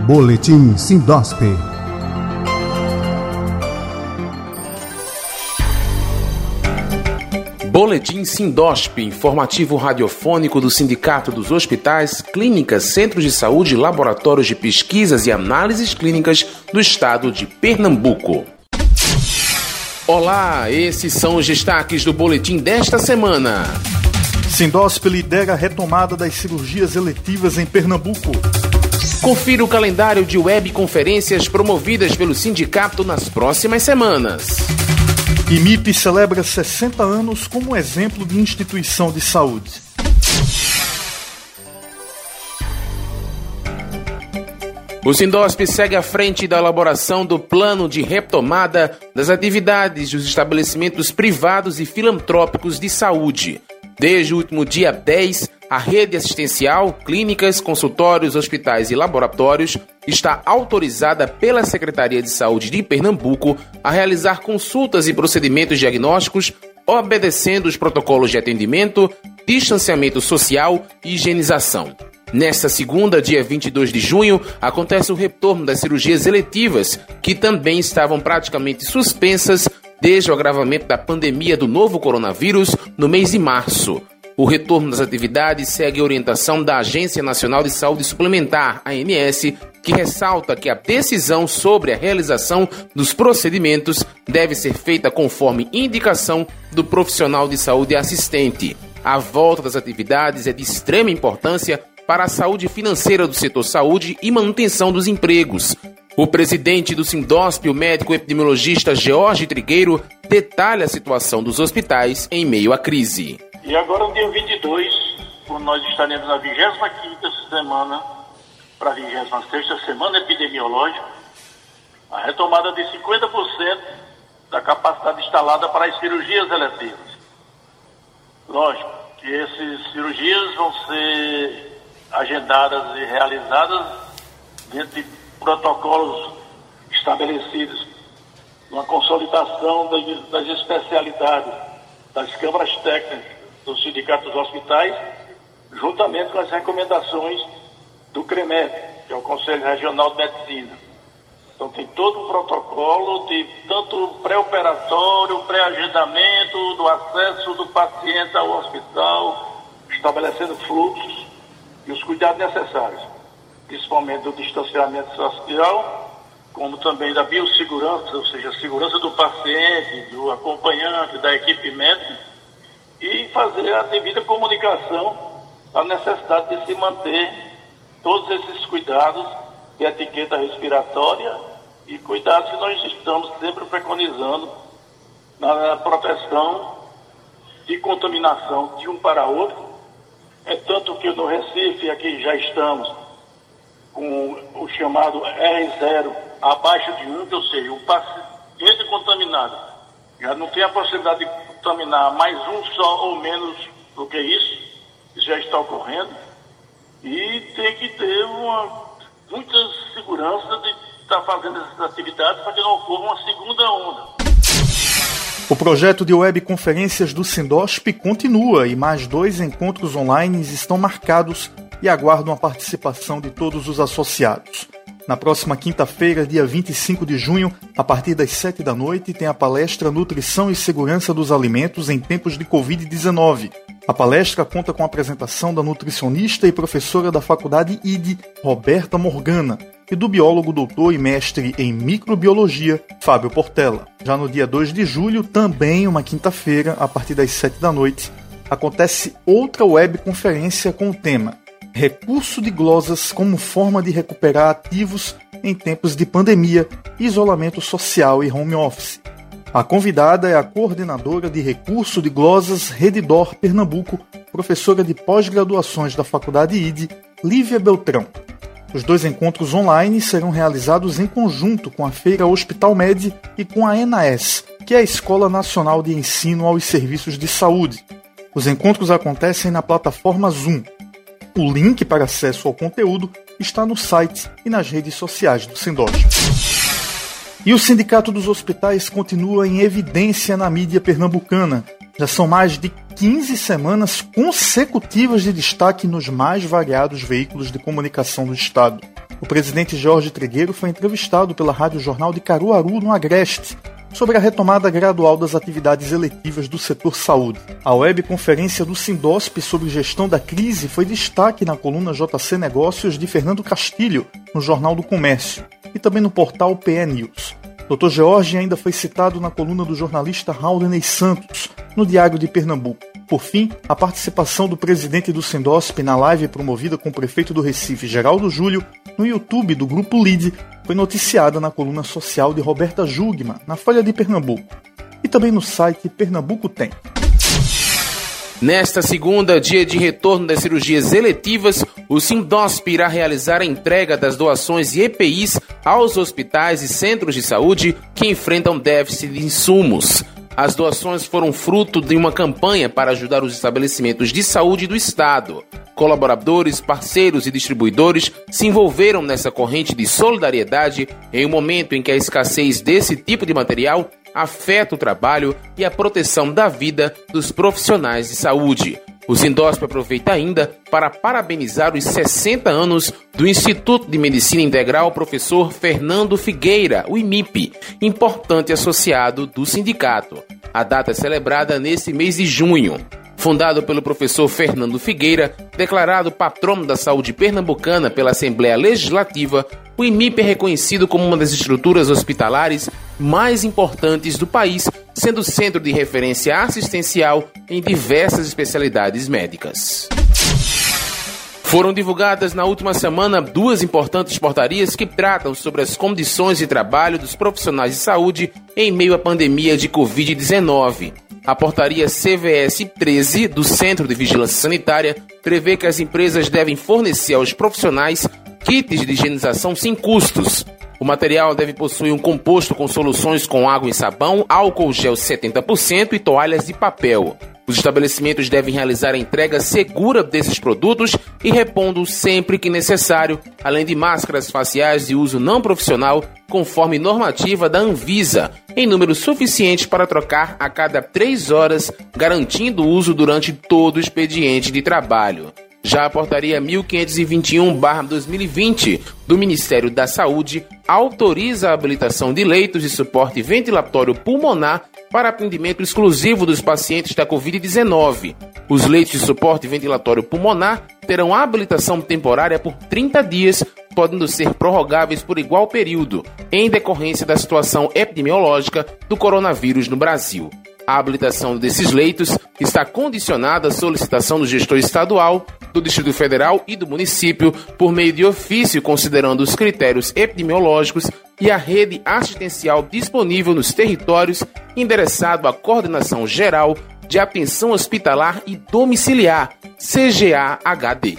Boletim Sindosp. Boletim Sindosp, informativo radiofônico do Sindicato dos Hospitais, Clínicas, Centros de Saúde, Laboratórios de Pesquisas e Análises Clínicas do Estado de Pernambuco. Olá, esses são os destaques do boletim desta semana. Sindosp lidera a retomada das cirurgias eletivas em Pernambuco. Confira o calendário de webconferências promovidas pelo sindicato nas próximas semanas. IMIP celebra 60 anos como exemplo de instituição de saúde. O Sindosp segue à frente da elaboração do plano de retomada das atividades dos estabelecimentos privados e filantrópicos de saúde. Desde o último dia 10, a rede assistencial, clínicas, consultórios, hospitais e laboratórios está autorizada pela Secretaria de Saúde de Pernambuco a realizar consultas e procedimentos diagnósticos, obedecendo os protocolos de atendimento, distanciamento social e higienização. Nesta segunda, dia 22 de junho, acontece o retorno das cirurgias eletivas, que também estavam praticamente suspensas desde o agravamento da pandemia do novo coronavírus no mês de março. O retorno das atividades segue a orientação da Agência Nacional de Saúde Suplementar, ANS, que ressalta que a decisão sobre a realização dos procedimentos deve ser feita conforme indicação do profissional de saúde assistente. A volta das atividades é de extrema importância para a saúde financeira do setor saúde e manutenção dos empregos. O presidente do Sindosp, o médico epidemiologista George Trigueiro, detalha a situação dos hospitais em meio à crise. E agora, no dia 22, nós estaremos na 25ª semana para a 26ª semana epidemiológica, a retomada de 50% da capacidade instalada para as cirurgias eletivas. Lógico que essas cirurgias vão ser agendadas e realizadas dentro de protocolos estabelecidos, uma consolidação das especialidades das câmaras técnicas dos sindicatos dos hospitais, juntamente com as recomendações do CREMED, que é o Conselho Regional de Medicina. Então tem todo um protocolo de tanto pré-operatório, pré-agendamento, do acesso do paciente ao hospital, estabelecendo fluxos e os cuidados necessários, principalmente do distanciamento social, como também da biossegurança, ou seja, a segurança do paciente, do acompanhante, da equipe médica, e fazer a devida comunicação à necessidade de se manter todos esses cuidados de etiqueta respiratória e cuidados que nós estamos sempre preconizando na proteção de contaminação de um para outro. É tanto que no Recife aqui já estamos com o chamado R0 abaixo de 1, ou seja, o paciente contaminado já não tem a possibilidade de contaminar mais um só ou menos do que isso já está ocorrendo, e tem que ter muita segurança de estar fazendo essas atividades para que não ocorra uma segunda onda. O projeto de webconferências do Sindosp continua e mais 2 encontros online estão marcados e aguardam a participação de todos os associados. Na próxima quinta-feira, dia 25 de junho, a partir das 7 da noite, tem a palestra Nutrição e Segurança dos Alimentos em Tempos de Covid-19. A palestra conta com a apresentação da nutricionista e professora da Faculdade ID, Roberta Morgana, e do biólogo doutor e mestre em microbiologia, Fábio Portela. Já no dia 2 de julho, também uma quinta-feira, a partir das 7 da noite, acontece outra webconferência com o tema Recurso de glosas como forma de recuperar ativos em tempos de pandemia, isolamento social e home office. A convidada é a coordenadora de recurso de glosas Redditor Pernambuco, professora de pós-graduações da Faculdade ID, Lívia Beltrão. Os 2 encontros online serão realizados em conjunto com a Feira Hospital Med e com a ENAES, que é a Escola Nacional de Ensino aos Serviços de Saúde. Os encontros acontecem na plataforma Zoom. O link para acesso ao conteúdo está no site e nas redes sociais do Sindosp. E o Sindicato dos Hospitais continua em evidência na mídia pernambucana. Já são mais de 15 semanas consecutivas de destaque nos mais variados veículos de comunicação do Estado. O presidente Jorge Trigueiro foi entrevistado pela Rádio Jornal de Caruaru, no Agreste, sobre a retomada gradual das atividades eletivas do setor saúde. A webconferência do Sindosp sobre gestão da crise foi destaque na coluna JC Negócios de Fernando Castilho, no Jornal do Comércio, e também no portal PE News. Dr. George ainda foi citado na coluna do jornalista Raulney Santos, no Diário de Pernambuco. Por fim, a participação do presidente do Sindosp na live promovida com o prefeito do Recife, Geraldo Júlio, no YouTube do Grupo LIDE, foi noticiada na coluna social de Roberta Jugman, na Folha de Pernambuco, e também no site Pernambuco Tem. Nesta segunda, dia de retorno das cirurgias eletivas, o Sindosp irá realizar a entrega das doações e EPIs aos hospitais e centros de saúde que enfrentam déficit de insumos. As doações foram fruto de uma campanha para ajudar os estabelecimentos de saúde do Estado. Colaboradores, parceiros e distribuidores se envolveram nessa corrente de solidariedade em um momento em que a escassez desse tipo de material afeta o trabalho e a proteção da vida dos profissionais de saúde. O Sindosp aproveita ainda para parabenizar os 60 anos do Instituto de Medicina Integral Professor Fernando Figueira, o IMIP, importante associado do sindicato. A data é celebrada neste mês de junho. Fundado pelo professor Fernando Figueira, declarado patrono da saúde pernambucana pela Assembleia Legislativa, o IMIP é reconhecido como uma das estruturas hospitalares mais importantes do país, sendo centro de referência assistencial em diversas especialidades médicas. Foram divulgadas na última semana 2 importantes portarias que tratam sobre as condições de trabalho dos profissionais de saúde em meio à pandemia de Covid-19. A portaria CVS 13, do Centro de Vigilância Sanitária, prevê que as empresas devem fornecer aos profissionais kits de higienização sem custos. O material deve possuir um composto com soluções com água e sabão, álcool gel 70% e toalhas de papel. Os estabelecimentos devem realizar a entrega segura desses produtos e repondo sempre que necessário, além de máscaras faciais de uso não profissional, conforme normativa da Anvisa, em número suficiente para trocar a cada 3 horas, garantindo o uso durante todo o expediente de trabalho. Já a portaria 1521/2020 do Ministério da Saúde autoriza a habilitação de leitos de suporte ventilatório pulmonar para atendimento exclusivo dos pacientes da Covid-19. Os leitos de suporte ventilatório pulmonar terão habilitação temporária por 30 dias, podendo ser prorrogáveis por igual período, em decorrência da situação epidemiológica do coronavírus no Brasil. A habilitação desses leitos está condicionada à solicitação do gestor estadual, do Distrito Federal e do município por meio de ofício, considerando os critérios epidemiológicos e a rede assistencial disponível nos territórios, endereçado à Coordenação Geral de Atenção Hospitalar e Domiciliar, CGA-HD.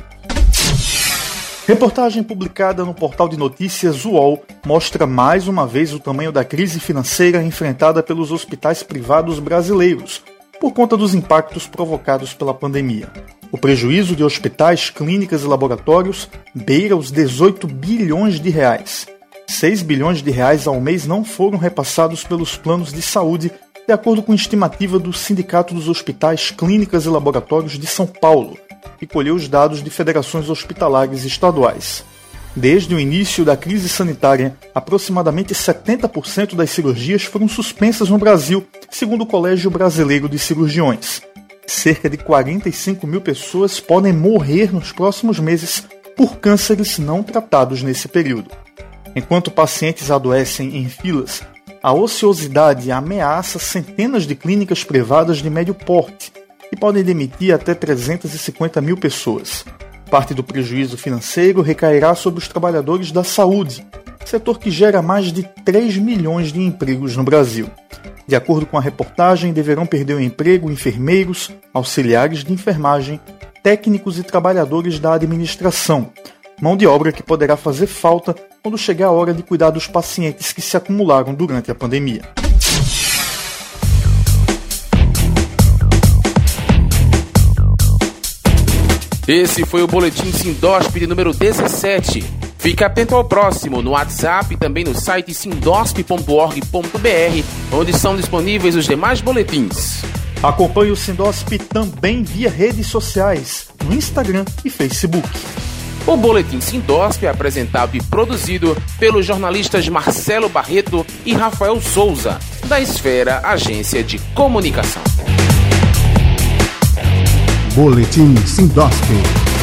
Reportagem publicada no portal de notícias UOL mostra mais uma vez o tamanho da crise financeira enfrentada pelos hospitais privados brasileiros, por conta dos impactos provocados pela pandemia. O prejuízo de hospitais, clínicas e laboratórios beira os 18 bilhões de reais. 6 bilhões de reais ao mês não foram repassados pelos planos de saúde, de acordo com estimativa do Sindicato dos Hospitais, Clínicas e Laboratórios de São Paulo, que colheu os dados de federações hospitalares estaduais. Desde o início da crise sanitária, aproximadamente 70% das cirurgias foram suspensas no Brasil, segundo o Colégio Brasileiro de Cirurgiões. Cerca de 45 mil pessoas podem morrer nos próximos meses por cânceres não tratados nesse período. Enquanto pacientes adoecem em filas, a ociosidade ameaça centenas de clínicas privadas de médio porte, que podem demitir até 350 mil pessoas. Parte do prejuízo financeiro recairá sobre os trabalhadores da saúde, setor que gera mais de 3 milhões de empregos no Brasil. De acordo com a reportagem, deverão perder o emprego enfermeiros, auxiliares de enfermagem, técnicos e trabalhadores da administração, mão de obra que poderá fazer falta quando chegar a hora de cuidar dos pacientes que se acumularam durante a pandemia. Esse foi o Boletim Sindosp de número 17. Fique atento ao próximo no WhatsApp e também no site sindosp.org.br, onde são disponíveis os demais boletins. Acompanhe o Sindosp também via redes sociais, no Instagram e Facebook. O Boletim Sindosp é apresentado e produzido pelos jornalistas Marcelo Barreto e Rafael Souza, da Esfera Agência de Comunicação. Boletim Sindosp.